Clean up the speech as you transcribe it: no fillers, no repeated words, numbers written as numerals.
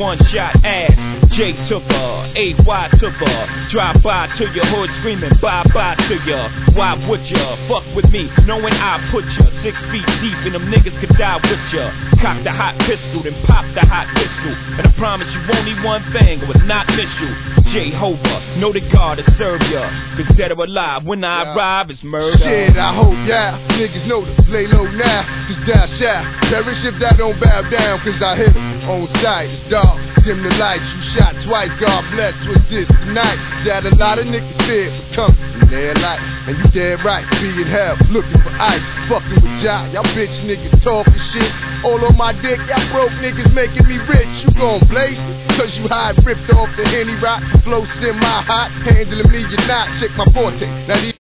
one-shot ass. J took her, AY took her. Drive by to your hood screaming bye-bye to ya. Why would ya fuck with me knowing I put ya 6 feet deep and them niggas could die with ya? Cock the hot pistol, then pop the hot pistol, and I promise you only one thing, I would not miss you. Jehovah, know the God to serve ya, cause dead or alive, when I arrive, it's murder. Shit, I hope, niggas know to lay low now, cause thou shalt perish if thou don't bow down, cause I hit 'em on sight. It's dark, dim the lights, you shot twice, God bless with this tonight. That a lot of niggas feared for coming in their life, and you dead right, be in hell, looking for ice, fucking with y'all bitch niggas talking shit, all on my dick, y'all broke niggas making me rich. You gon' blaze me, cause you high ripped off the Henny rock, flow semi-hot, handling me, you're not, check my forte, now these